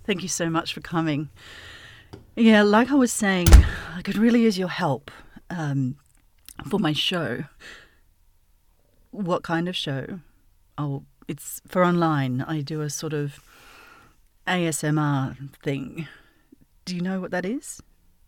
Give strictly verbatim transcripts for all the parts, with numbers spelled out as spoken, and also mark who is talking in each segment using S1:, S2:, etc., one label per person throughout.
S1: Thank you so much for coming. Yeah, like I was saying, I could really use your help um, for my show. What kind of show? Oh, it's for online. I do a sort of A S M R thing. Do you know what that is?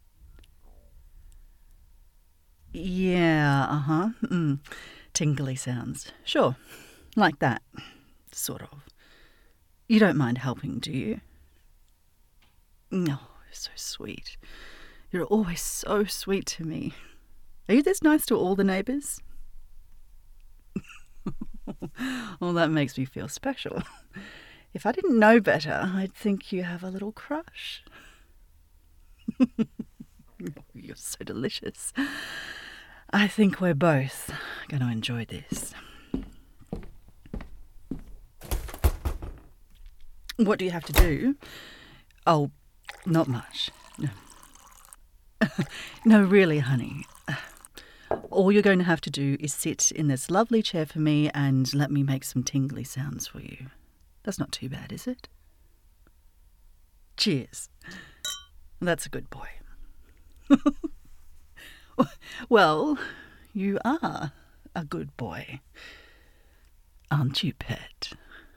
S1: Yeah, uh-huh. Mm. Tingly sounds. Sure. Like that. Sort of. You don't mind helping, do you? No, oh, so sweet. You're always so sweet to me. Are you this nice to all the neighbours? Well, that makes me feel special. If I didn't know better, I'd think you have a little crush. You're so delicious. I think we're both going to enjoy this. What do you have to do? Oh, not much. No. No, really, honey. All you're going to have to do is sit in this lovely chair for me and let me make some tingly sounds for you. That's not too bad, is it? Cheers. That's a good boy. Well, you are a good boy, aren't you, pet?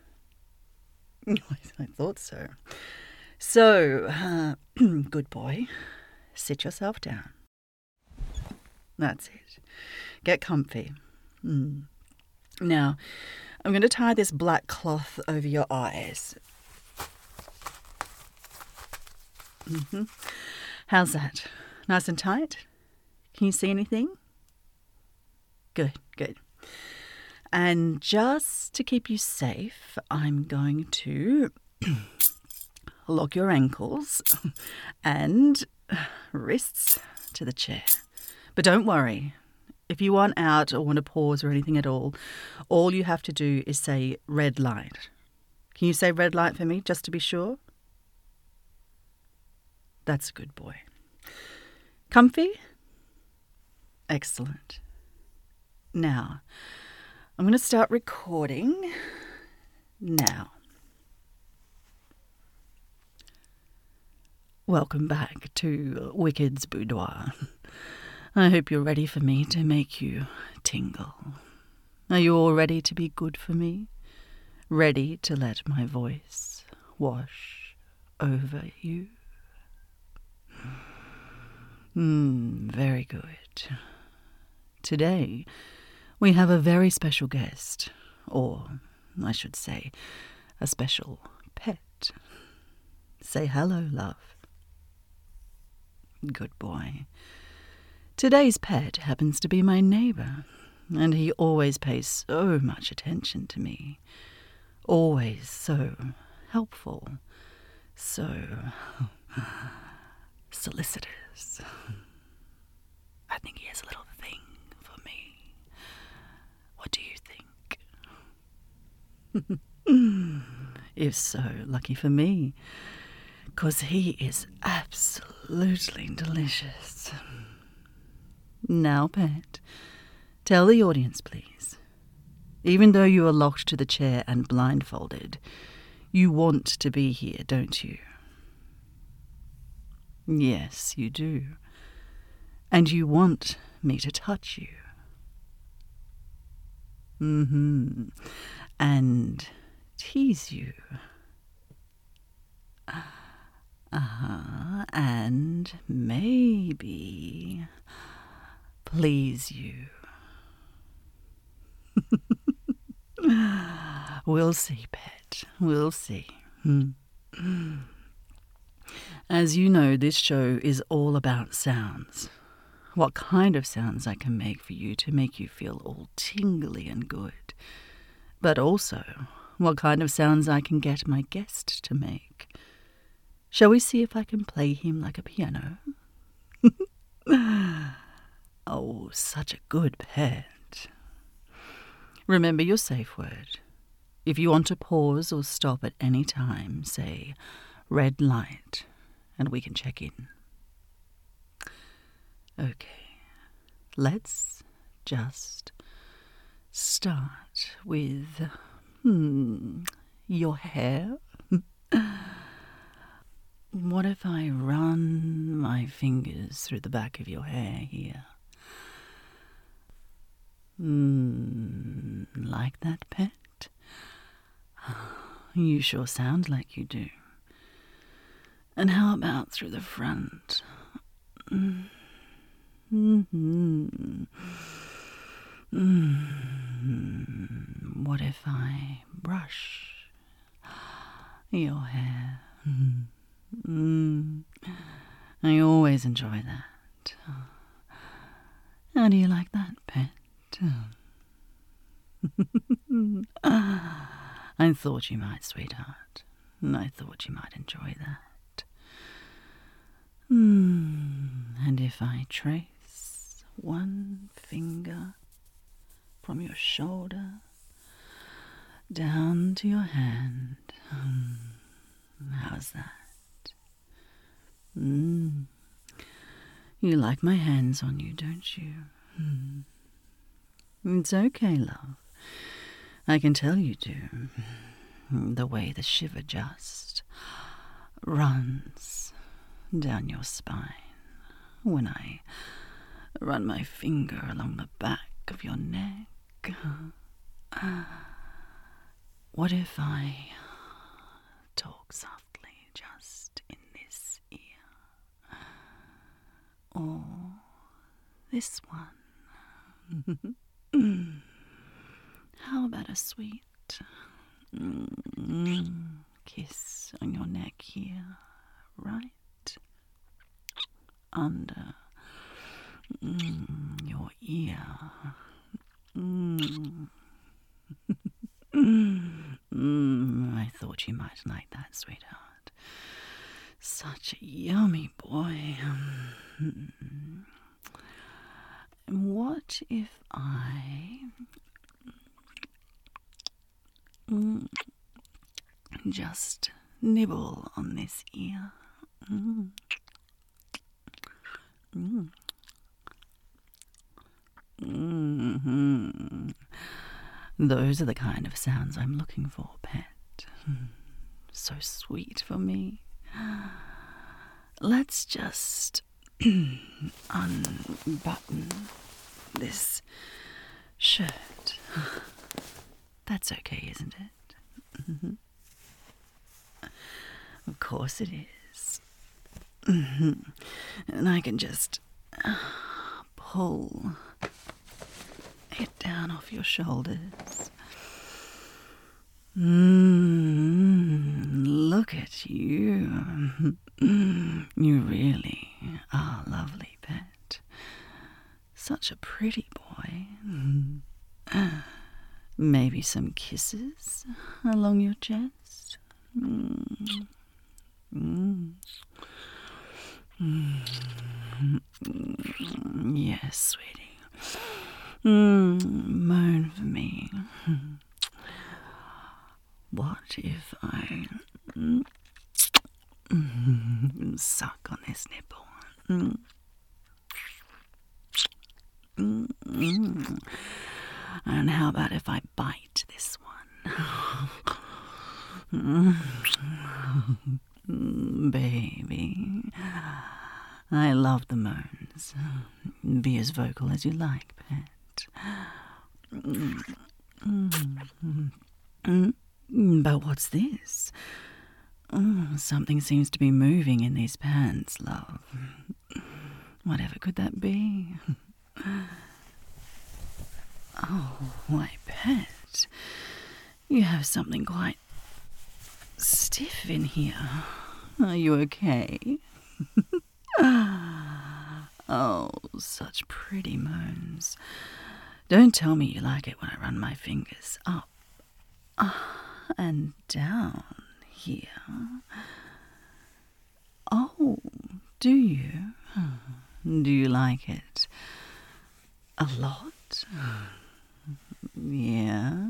S1: I thought so. So, uh, good boy, sit yourself down. That's it. Get comfy. Mm. Now, I'm going to tie this black cloth over your eyes. Mm-hmm. How's that? Nice and tight? Can you see anything? Good, good. And just to keep you safe, I'm going to lock your ankles and wrists to the chair. But don't worry. If you want out or want to pause or anything at all, all you have to do is say red light. Can you say red light for me, just to be sure? That's a good boy. Comfy? Excellent. Now, I'm going to start recording now. Welcome back to Wicked's Boudoir. I hope you're ready for me to make you tingle. Are you all ready to be good for me? Ready to let my voice wash over you? Hmm, very good. Today, we have a very special guest, or I should say, a special pet. Say hello, love. Good boy. Today's pet happens to be my neighbour, and he always pays so much attention to me. Always so helpful, so solicitous. I think he has a little thing for me. What do you think? If so, lucky for me, 'cause he is absolutely delicious. Now, pet, tell the audience, please. Even though you are locked to the chair and blindfolded, you want to be here, don't you? Yes, you do. And you want me to touch you. Mm-hmm. And tease you. Uh-huh. And maybe please you. We'll see, pet. We'll see. Hmm. As you know, this show is all about sounds. What kind of sounds I can make for you to make you feel all tingly and good. But also, what kind of sounds I can get my guest to make. Shall we see if I can play him like a piano? Oh, such a good pet. Remember your safe word. If you want to pause or stop at any time, say red light, and we can check in. Okay, let's just start with hmm, your hair. what if I run my fingers through the back of your hair here? Mm, like that, pet? You sure sound like you do. And how about through the front? Mm-hmm. Mm-hmm. What if I brush your hair? Mm-hmm. I always enjoy that. How do you like that, pet? I thought you might, sweetheart. I thought you might enjoy that. Mm. And if I trace one finger from your shoulder down to your hand, mm. How's that? Mm. You like my hands on you, don't you? Mm. It's okay, love. I can tell you do. The way the shiver just runs down your spine when I run my finger along the back of your neck. What if I talk softly just in this ear? Or this one? How about a sweet mm, kiss on your neck here, right under mm, your ear? Mm. mm, I thought you might like that, sweetheart. Such a yummy boy. Mm. What if I mm, just nibble on this ear? Mm. Mm. Mm-hmm. Those are the kind of sounds I'm looking for, pet. So sweet for me. Let's just unbutton this shirt. That's okay, isn't it? Mm-hmm. Of course it is. Mm-hmm. And I can just uh, pull it down off your shoulders. Mm, look at you. You really are lovely, pet. Such a pretty boy. Maybe some kisses along your chest. Mm. Mm. Mm. Yes, sweetie. Mm. Moan for me. What if I mm, mm, suck on this nipple? Mm. Mm, mm. And how about if I bite this one? mm, baby, I love the moans. Be as vocal as you like, pet. Mm, mm, mm. But what's this? Oh, something seems to be moving in these pants, love. Whatever could that be? Oh, my pet. You have something quite stiff in here. Are you okay? Oh, such pretty moans. Don't tell me you like it when I run my fingers up and down here. Oh, do you? Do you like it a lot? Yeah.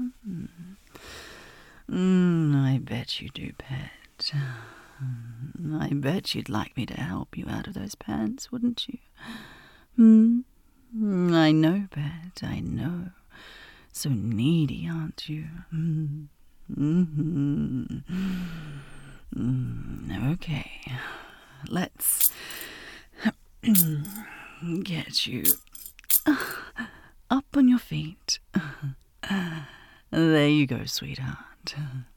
S1: Mm, I bet you do, pet. I bet you'd like me to help you out of those pants, wouldn't you? Hmm? I know, pet, I know. So needy, aren't you? Mm-hmm. Mm, okay, let's get you up on your feet. There you go, sweetheart.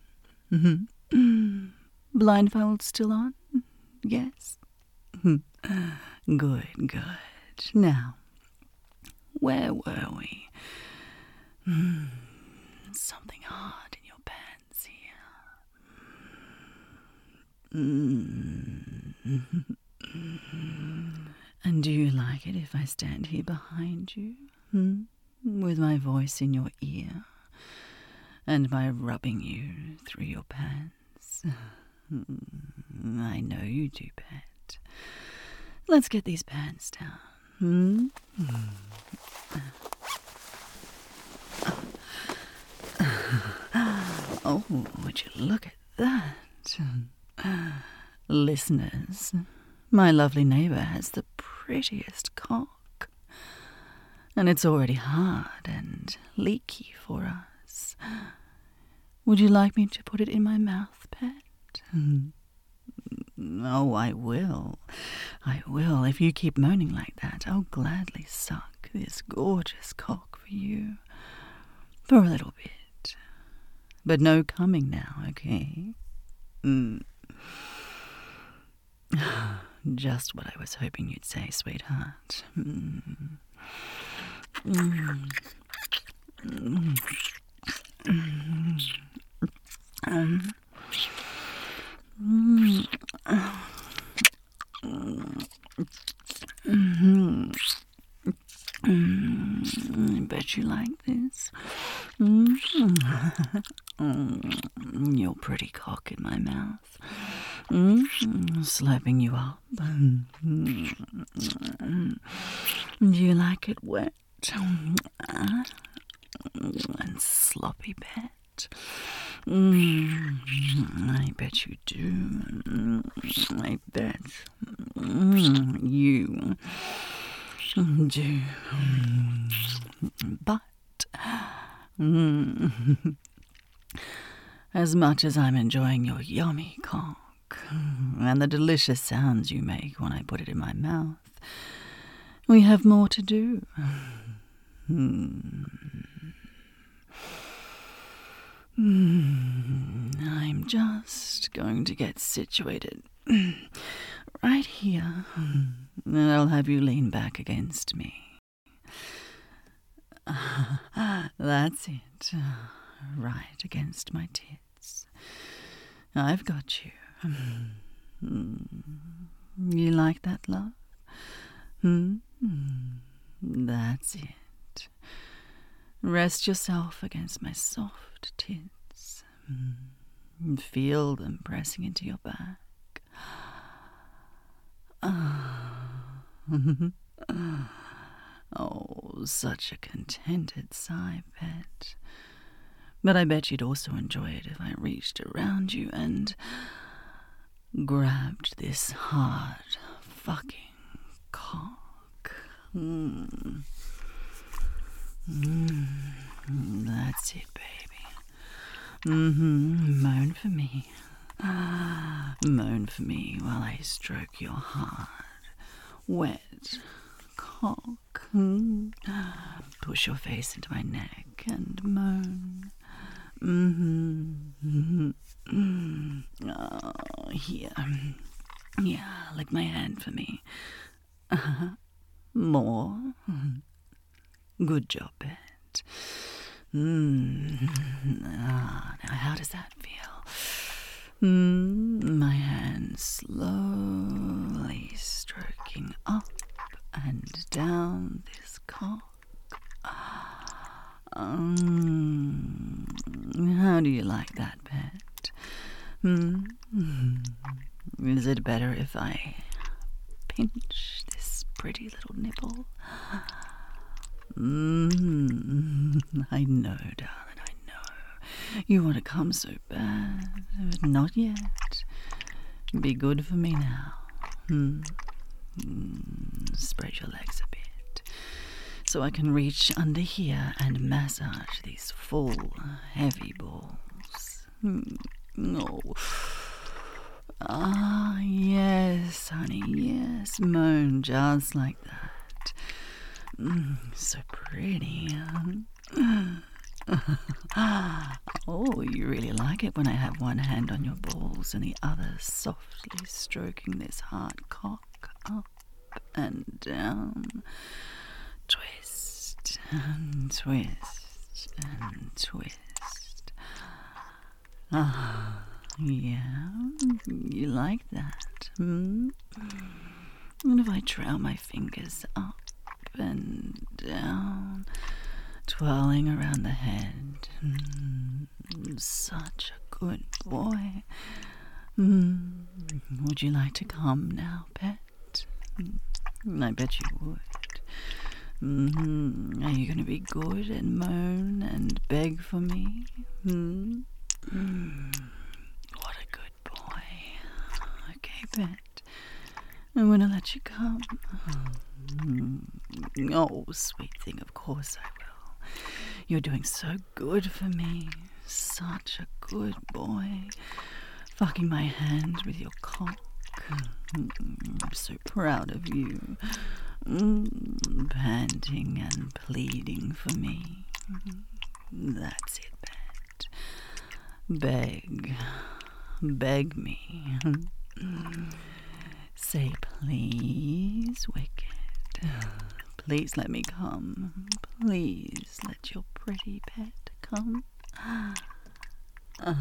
S1: Blindfold still on? Yes? Good, good. Now, where were we? Something hard in your pants here. And do you like it if I stand here behind you? Hmm? With my voice in your ear? And by rubbing you through your pants? I know you do, pet. Let's get these pants down. Hmm? Oh, would you look at that? Listeners, my lovely neighbour has the prettiest cock. And it's already hard and leaky for us. Would you like me to put it in my mouth, pet? Oh, I will. I will. If you keep moaning like that, I'll gladly suck this gorgeous cock for you. For a little bit. But no coming now, okay? Mm. Just what I was hoping you'd say, sweetheart. Mm. Mm. Mm. Um. Mm. Mm-hmm. Mm, I bet you like this. Mm. Mm, your pretty cock in my mouth. Mm, slapping you up. Mm. Do you like it wet? And sloppy, pet? Mm, I bet you do. Mm, I bet mm, you do. But mm, as much as I'm enjoying your yummy cock and the delicious sounds you make when I put it in my mouth, we have more to do. Hmm. I'm just going to get situated right here, and I'll have you lean back against me. That's it, right against my tits. I've got you. You like that, love? Hmm? That's it. Rest yourself against my soft tits. Mm. Feel them pressing into your back. Oh, such a contented sigh, pet. But I bet you'd also enjoy it if I reached around you and grabbed this hard fucking cock. Mm. Mm, that's it, baby. Mm-hmm. Moan for me. Moan for me while I stroke your hard, wet cock. Mm. Push your face into my neck and moan. Mm-hmm. Mm-hmm. Oh, here. Yeah, lick my hand for me. Uh-huh. More. Good job, pet. Mm. Ah, now how does that feel? Mm, my hand slowly stroking up and down this cock. Um, how do you like that, pet? Mm. Is it better if I pinch this pretty little nipple? Mm, I know, darling, I know. You want to come so bad, but not yet. Be good for me now. Mm. Mm, spread your legs a bit, so I can reach under here and massage these full, heavy balls. Mm. Oh. just like that. Mm, so pretty. Oh, you really like it when I have one hand on your balls and the other softly stroking this hard cock up and down. Twist and twist and twist. Ah, yeah, you like that, hmm? And if I trail my fingers up and down, twirling around the head, mm, such a good boy. Mm, would you like to come now, pet? Mm, I bet you would. Mm-hmm. Are you going to be good and moan and beg for me? Hmm? Mm. What a good boy. Okay, pet. I'm going to let you come. Mm. Oh, sweet thing, of course I will. You're doing so good for me. Such a good boy. Fucking my hand with your cock. Mm, I'm so proud of you. Mm, panting and pleading for me. That's it, pet. Beg. Beg me. Say, please, wicked. Please let me come. Please let your pretty pet come. Uh,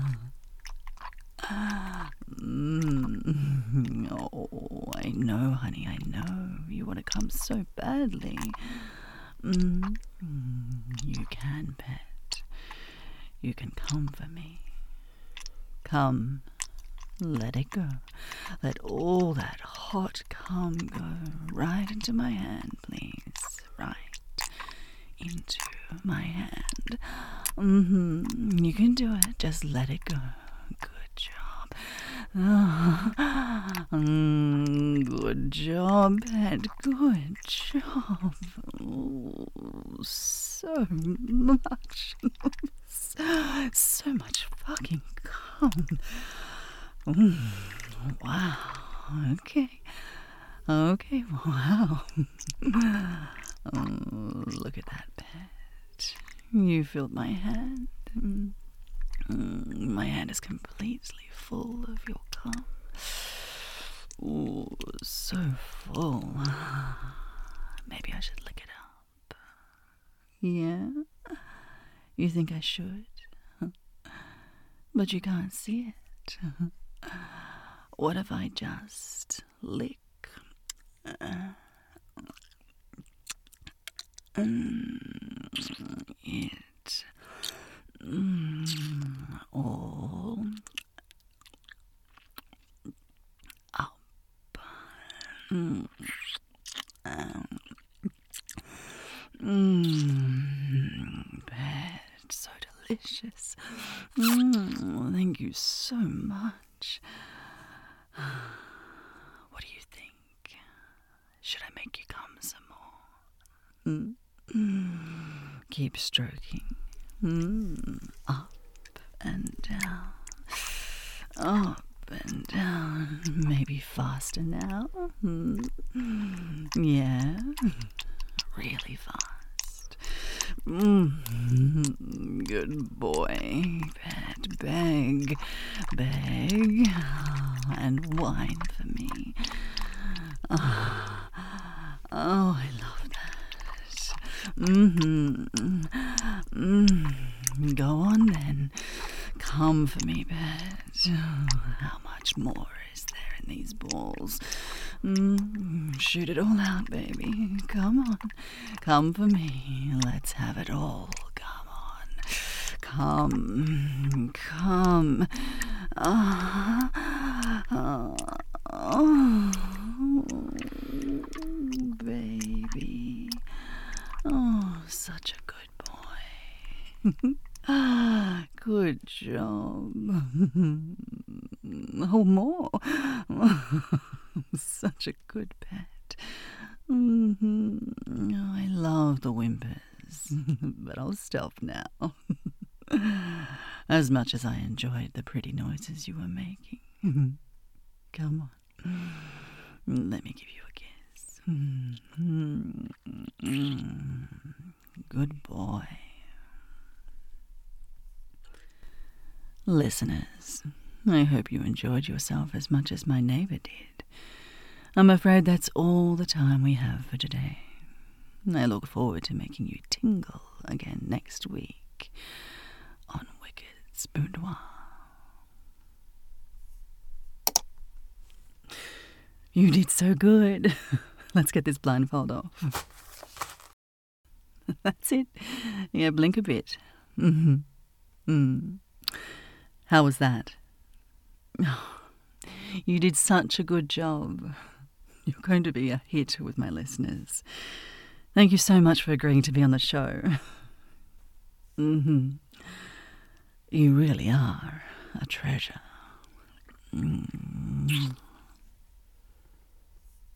S1: mm, oh, I know, honey, I know. You want to come so badly. Mm, you can, pet. You can come for me. Come. Let it go. Let all that hot cum go right into my hand, please. Right into my hand. Mm-hmm. You can do it. Just let it go. Good job. Oh. Mm, good job, pet. Good job. Oh, so much. so, so much fucking cum. Mm, wow. Okay. Okay. Wow. Oh, look at that, pet. You filled my hand. Mm, my hand is completely full of your cum. Ooh, so full. Maybe I should lick it up. Yeah? You think I should? But you can't see it. What if I just lick uh, mm, it mm, all up? Mm, um, mm, pet, so delicious. Mm, thank you so much. What do you think? Should I make you come some more? Mm? Mm. Keep stroking. Mm. Up and down. Up and down. Maybe faster now. Mm. Yeah. Really fast. Mm. Good boy. Pet, beg, beg, and whine for me. Oh, oh I love that. Mm-hmm. Mm. Go on then. Come for me, pet. How much more is there in these balls? Mm. Shoot it all out, baby. Come on. Come for me. Let's have it all. Come on. Come. Come. Ah. Uh, oh, baby. Oh, such a good boy. Ah, good job. Oh, more. Such a good pet. Mm-hmm. Oh, I love the whimpers, but I'll stop now. As much as I enjoyed the pretty noises you were making. Come on. Let me give you a kiss. Good boy. Listeners, I hope you enjoyed yourself as much as my neighbour did. I'm afraid that's all the time we have for today. I look forward to making you tingle again next week on Wicked's Boudoir. You did so good. Let's get this blindfold off. That's it. Yeah, blink a bit. Mm-hmm. Mm. How was that? Oh, you did such a good job. You're going to be a hit with my listeners. Thank you so much for agreeing to be on the show. Mm-hmm. You really are a treasure. Mm.